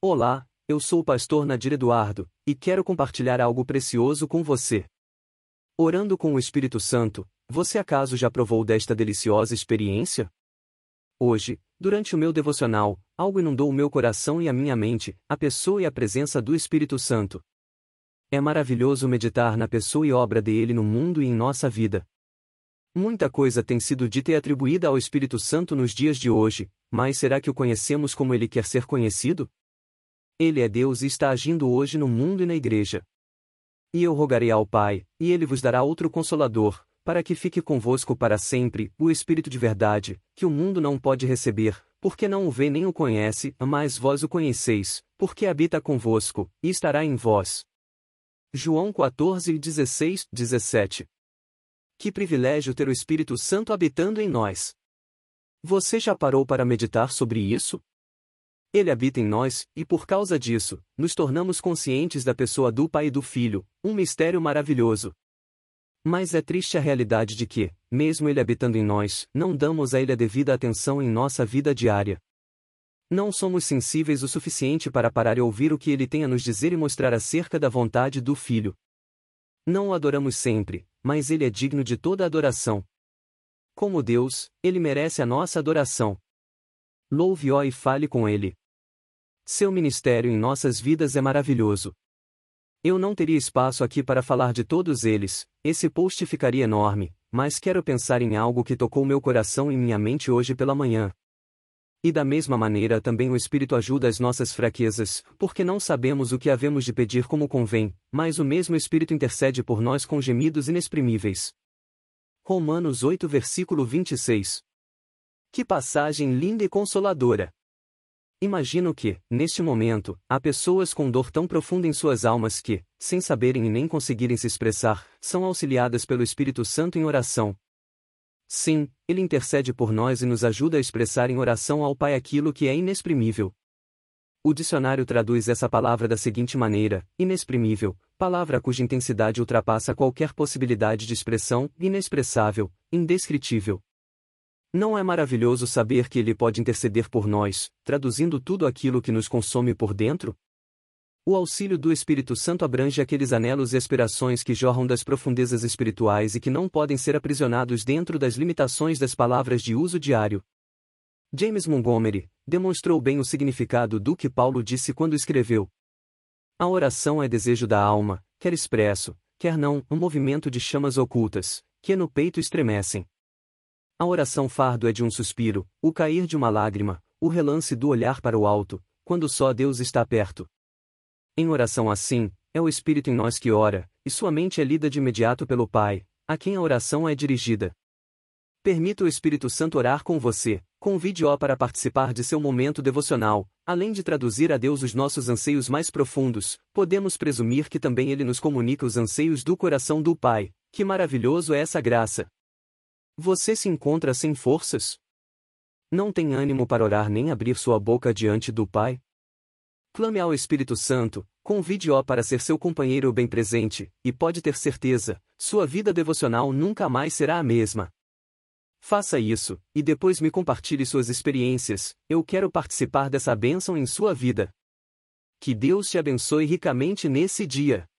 Olá, eu sou o pastor Nadir Eduardo, e quero compartilhar algo precioso com você. Orando com o Espírito Santo, você acaso já provou desta deliciosa experiência? Hoje, durante o meu devocional, algo inundou o meu coração e a minha mente, a pessoa e a presença do Espírito Santo. É maravilhoso meditar na pessoa e obra dele no mundo e em nossa vida. Muita coisa tem sido dita e atribuída ao Espírito Santo nos dias de hoje, mas será que o conhecemos como ele quer ser conhecido? Ele é Deus e está agindo hoje no mundo e na igreja. E eu rogarei ao Pai, e ele vos dará outro Consolador, para que fique convosco para sempre, o Espírito de verdade, que o mundo não pode receber, porque não o vê nem o conhece, mas vós o conheceis, porque habita convosco, e estará em vós. João 14, 16, 17. Que privilégio ter o Espírito Santo habitando em nós! Você já parou para meditar sobre isso? Ele habita em nós, e por causa disso, nos tornamos conscientes da pessoa do Pai e do Filho, um mistério maravilhoso. Mas é triste a realidade de que, mesmo ele habitando em nós, não damos a ele a devida atenção em nossa vida diária. Não somos sensíveis o suficiente para parar e ouvir o que ele tem a nos dizer e mostrar acerca da vontade do Filho. Não o adoramos sempre, mas ele é digno de toda adoração. Como Deus, ele merece a nossa adoração. Louve-o e fale com ele. Seu ministério em nossas vidas é maravilhoso. Eu não teria espaço aqui para falar de todos eles, esse post ficaria enorme, mas quero pensar em algo que tocou meu coração e minha mente hoje pela manhã. E da mesma maneira também o Espírito ajuda as nossas fraquezas, porque não sabemos o que havemos de pedir como convém, mas o mesmo Espírito intercede por nós com gemidos inexprimíveis. Romanos 8 versículo 26. Que passagem linda e consoladora! Imagino que, neste momento, há pessoas com dor tão profunda em suas almas que, sem saberem e nem conseguirem se expressar, são auxiliadas pelo Espírito Santo em oração. Sim, ele intercede por nós e nos ajuda a expressar em oração ao Pai aquilo que é inexprimível. O dicionário traduz essa palavra da seguinte maneira: inexprimível, palavra cuja intensidade ultrapassa qualquer possibilidade de expressão, inexpressável, indescritível. Não é maravilhoso saber que ele pode interceder por nós, traduzindo tudo aquilo que nos consome por dentro? O auxílio do Espírito Santo abrange aqueles anelos e aspirações que jorram das profundezas espirituais e que não podem ser aprisionados dentro das limitações das palavras de uso diário. James Montgomery demonstrou bem o significado do que Paulo disse quando escreveu: a oração é desejo da alma, quer expresso, quer não, um movimento de chamas ocultas, que no peito estremecem. A oração fardo é de um suspiro, o cair de uma lágrima, o relance do olhar para o alto, quando só Deus está perto. Em oração assim, é o Espírito em nós que ora, e sua mente é lida de imediato pelo Pai, a quem a oração é dirigida. Permita o Espírito Santo orar com você, convide-o para participar de seu momento devocional, além de traduzir a Deus os nossos anseios mais profundos, podemos presumir que também ele nos comunica os anseios do coração do Pai. Que maravilhoso é essa graça! Você se encontra sem forças? Não tem ânimo para orar nem abrir sua boca diante do Pai? Clame ao Espírito Santo, convide-o para ser seu companheiro bem presente, e pode ter certeza, sua vida devocional nunca mais será a mesma. Faça isso, e depois me compartilhe suas experiências, eu quero participar dessa bênção em sua vida. Que Deus te abençoe ricamente nesse dia.